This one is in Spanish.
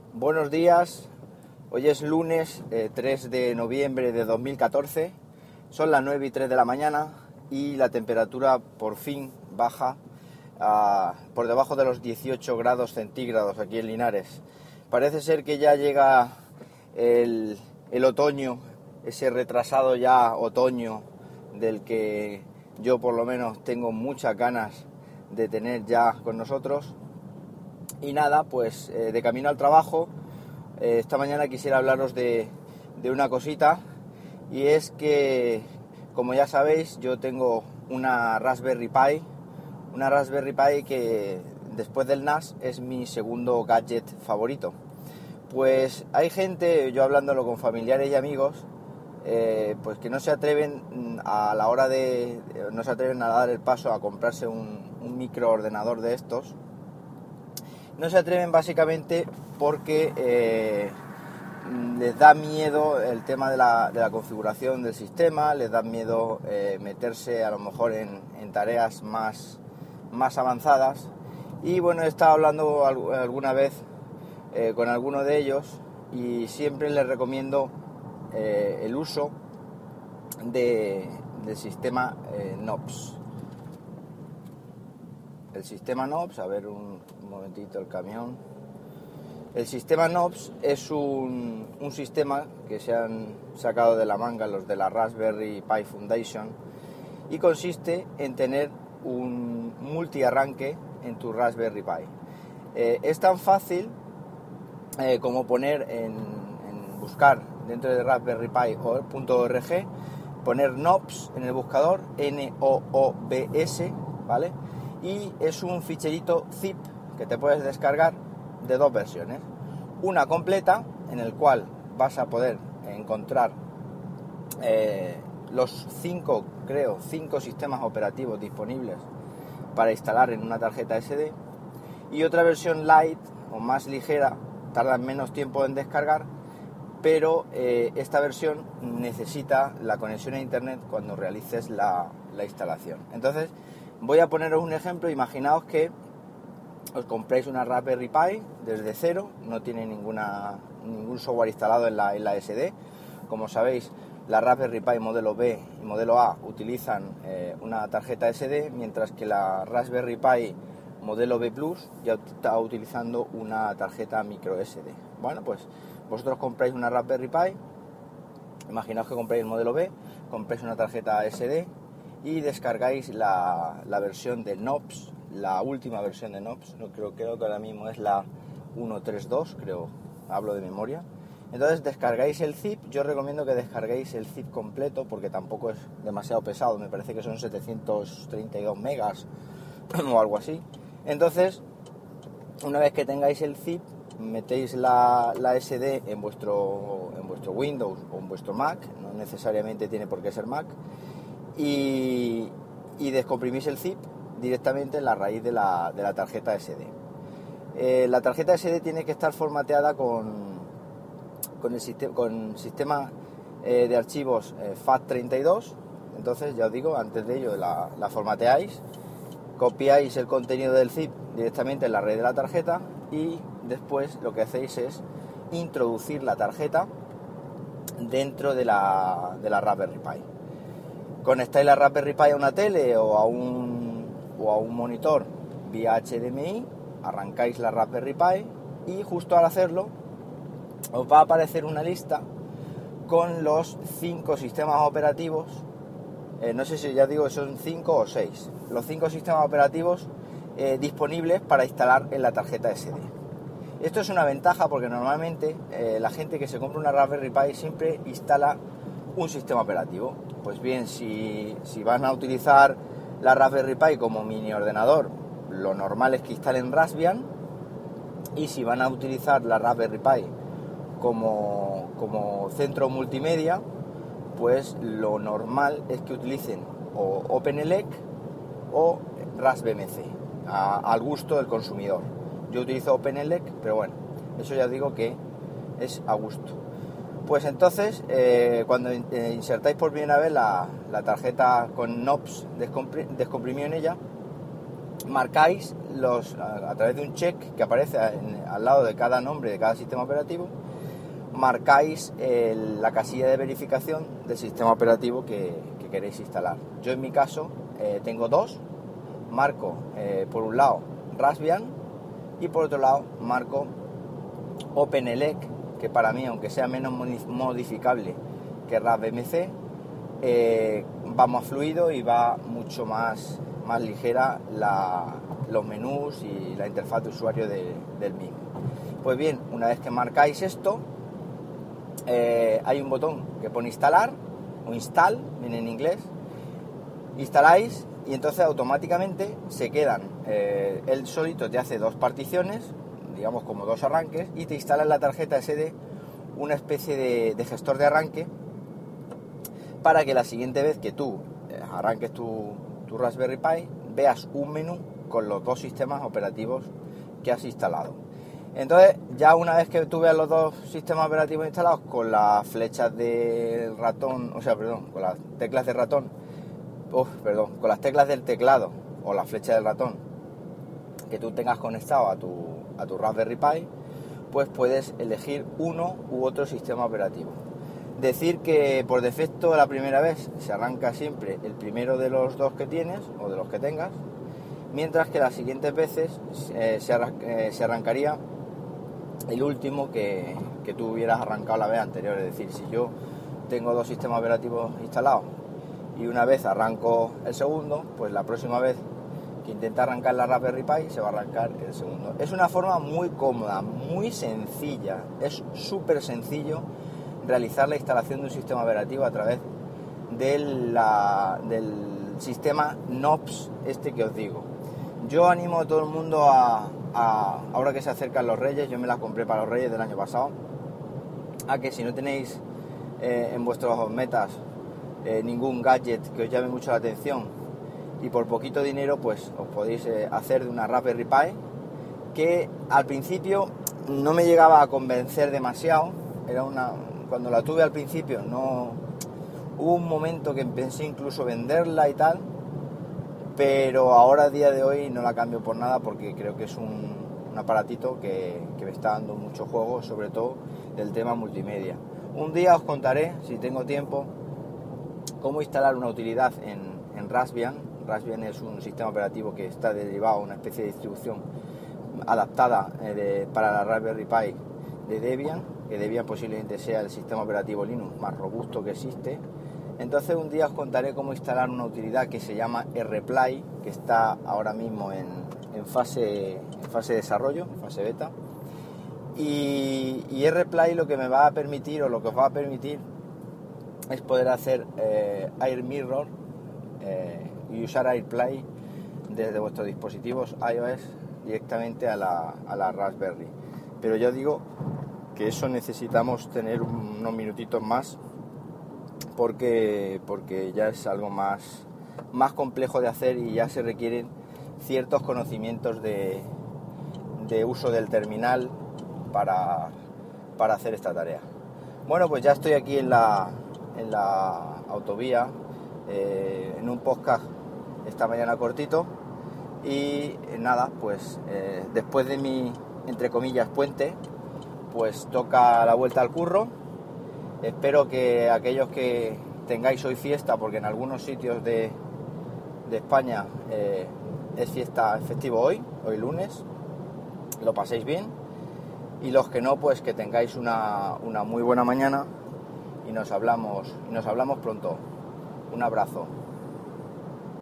Buenos días, hoy es lunes 3 de noviembre de 2014, son las 9:03 de la mañana y la temperatura por fin baja por debajo de los 18 grados centígrados aquí en Linares. Parece ser que ya llega el otoño, ese retrasado ya otoño del que yo por lo menos tengo muchas ganas de tener ya con nosotros. Y nada, pues de camino al trabajo, esta mañana quisiera hablaros de una cosita, y es que, como ya sabéis, yo tengo una Raspberry Pi que después del NAS es mi segundo gadget favorito. Pues hay gente, yo hablándolo con familiares y amigos, pues que no se atreven a dar el paso a comprarse un microordenador de estos. No se atreven básicamente porque les da miedo el tema de la configuración del sistema, les da miedo meterse a lo mejor en tareas más avanzadas. Y bueno, he estado hablando alguna vez con alguno de ellos y siempre les recomiendo el uso del sistema NOPS. El sistema NOPS, a ver un momentito el camión. El sistema NOPS es un sistema que se han sacado de la manga los de la Raspberry Pi Foundation, y consiste en tener un multiarranque en tu Raspberry Pi. Es tan fácil como poner buscar dentro de raspberrypi.org, poner NOPS en el buscador, NOOBS, ¿vale? Y es un ficherito zip que te puedes descargar de dos versiones. Una completa, en el cual vas a poder encontrar los cinco sistemas operativos disponibles para instalar en una tarjeta SD, y otra versión light o más ligera, tarda menos tiempo en descargar, pero esta versión necesita la conexión a internet cuando realices la instalación. Entonces, voy a poneros un ejemplo. Imaginaos que os compréis una Raspberry Pi desde cero, no tiene ningún software instalado en la SD. Como sabéis, la Raspberry Pi modelo B y modelo A utilizan una tarjeta SD, mientras que la Raspberry Pi modelo B Plus ya está utilizando una tarjeta micro SD. Bueno, pues vosotros compráis una Raspberry Pi, imaginaos que compráis el modelo B, compráis una tarjeta SD y descargáis la versión de NOPS, la última versión de NOPS. No creo que ahora mismo es la 1.3.2, creo, hablo de memoria. Entonces descargáis el zip. Yo recomiendo que descarguéis el zip completo porque tampoco es demasiado pesado, me parece que son 732 megas o algo así. Entonces, una vez que tengáis el zip, metéis la SD en vuestro Windows o en vuestro Mac, no necesariamente tiene por qué ser Mac, y descomprimís el zip directamente en la raíz de la tarjeta SD. La tarjeta SD tiene que estar formateada con sistema de archivos FAT32. Entonces, ya os digo, antes de ello la formateáis, copiáis el contenido del zip directamente en la raíz de la tarjeta, y después lo que hacéis es introducir la tarjeta dentro de la Raspberry Pi. Conectáis la Raspberry Pi a una tele o a un monitor vía HDMI, arrancáis la Raspberry Pi y justo al hacerlo os va a aparecer una lista con los 5 sistemas operativos, no sé si ya digo que son 5 o 6, los 5 sistemas operativos disponibles para instalar en la tarjeta SD. Esto es una ventaja porque normalmente la gente que se compra una Raspberry Pi siempre instala un sistema operativo. Pues bien, si van a utilizar la Raspberry Pi como mini ordenador, lo normal es que instalen Raspbian, y si van a utilizar la Raspberry Pi como centro multimedia, pues lo normal es que utilicen o OpenELEC o RaspBMC, al gusto del consumidor. Yo utilizo OpenELEC, pero bueno, eso ya digo que es a gusto. Pues entonces, cuando insertáis por primera vez la tarjeta con NOPS descomprimido en ella, marcáis a través de un check que aparece al lado de cada nombre de cada sistema operativo, marcáis la casilla de verificación del sistema operativo que queréis instalar. Yo en mi caso tengo dos, marco por un lado Raspbian y por otro lado marco OpenELEC, que para mí, aunque sea menos modificable que RaspBMC, va más fluido y va mucho más ligera los menús y la interfaz de usuario del mismo. Pues bien, una vez que marcáis esto, hay un botón que pone instalar o install, viene en inglés, instaláis y entonces automáticamente se quedan, él solito te hace dos particiones, digamos como dos arranques, y te instala en la tarjeta SD una especie de gestor de arranque para que la siguiente vez que tú arranques tu Raspberry Pi veas un menú con los dos sistemas operativos que has instalado. Entonces, ya una vez que tú veas los dos sistemas operativos instalados con las flechas del ratón, con las teclas del ratón, con las teclas del teclado o la flecha del ratón que tú tengas conectado a tu Raspberry Pi, pues puedes elegir uno u otro sistema operativo. Decir que por defecto la primera vez se arranca siempre el primero de los dos que tienes o de los que tengas, mientras que las siguientes veces se arrancaría el último que tú hubieras arrancado la vez anterior. Es decir, si yo tengo dos sistemas operativos instalados y una vez arranco el segundo, pues la próxima vez que intenta arrancar la Raspberry Pi se va a arrancar el segundo. Es una forma muy cómoda, muy sencilla, es súper sencillo realizar la instalación de un sistema operativo a través del sistema Knops que os digo. Yo animo a todo el mundo ahora que se acercan los Reyes, yo me la compré para los Reyes del año pasado, a que si no tenéis en vuestros metas ningún gadget que os llame mucho la atención y por poquito dinero, pues os podéis hacer de una Raspberry Pi, que al principio no me llegaba a convencer demasiado. Cuando la tuve al principio, hubo un momento que pensé incluso venderla y tal, pero ahora a día de hoy no la cambio por nada, porque creo que es un aparatito que me está dando mucho juego, sobre todo del tema multimedia. Un día os contaré, si tengo tiempo, cómo instalar una utilidad en Raspbian. Raspbian es un sistema operativo que está derivado a una especie de distribución adaptada para la Raspberry Pi de Debian, que Debian posiblemente sea el sistema operativo Linux más robusto que existe. Entonces un día os contaré cómo instalar una utilidad que se llama rPlay, que está ahora mismo en fase de desarrollo, en fase beta. Y rPlay lo que me va a permitir, o lo que os va a permitir, es poder hacer AirMirror y usar AirPlay desde vuestros dispositivos iOS directamente a la Raspberry. Pero yo digo que eso necesitamos tener unos minutitos más, porque ya es algo más complejo de hacer y ya se requieren ciertos conocimientos de uso del terminal para hacer esta tarea. Bueno, pues ya estoy aquí en la autovía, en un podcast esta mañana cortito, y nada, pues después de mi, entre comillas, puente, pues toca la vuelta al curro. Espero que aquellos que tengáis hoy fiesta, porque en algunos sitios de España es festivo hoy lunes, lo paséis bien, y los que no, pues que tengáis una muy buena mañana y nos hablamos pronto. Un abrazo.